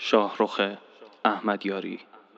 شاهرخ احمدیاری.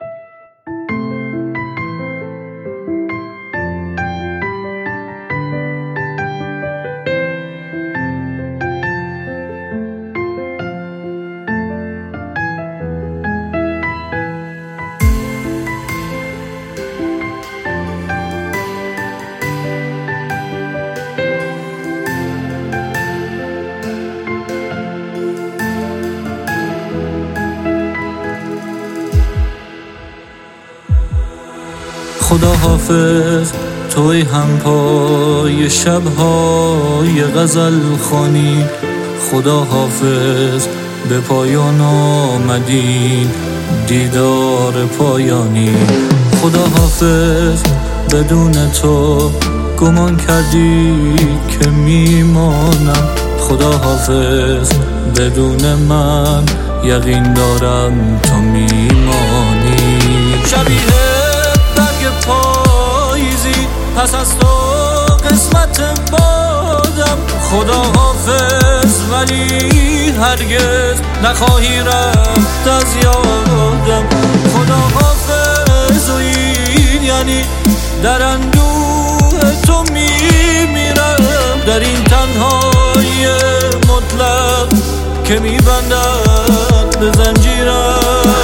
خدا حافظ توی هم پای شب‌های غزل خوانی، خدا حافظ به پایان آمدین دیدار پایانی، خدا حافظ بدون تو گمان کردی که میمانم، خدا حافظ بدون من یقین دارم تو میمانی. شبیه پاییزی پس از تو قسمت بادم، خدا حافظ ولی هرگز نخواهی رفت از یادم، خدا حافظ و این یعنی در اندوه تو میمیرم، در این تنهایی مطلق که میبندد به زنجیرم.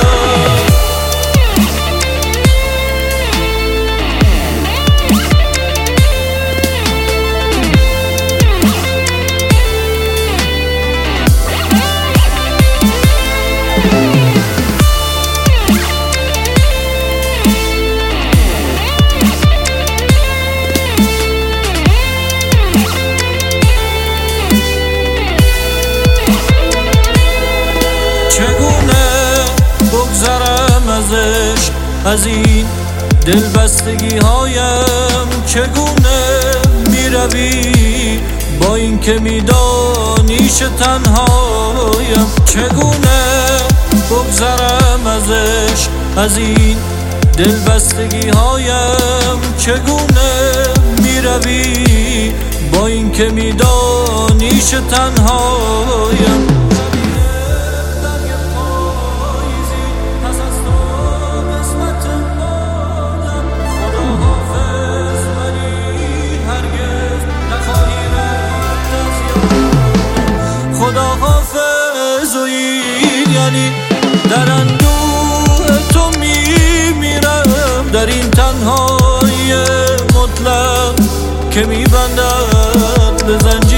چگونه بگذرم ازش از این دلبستگی هایم، چگونه میروی با این که میدانیش تنهایم، چگونه بگذرم ازش از این دلبستگی هایم، چگونه میروی با این که میدانیش تنهایم. خدا حافظ و این یعنی در اندوه تو میمیرم، در این تنهایی مطلق که میبندد به زنجیر.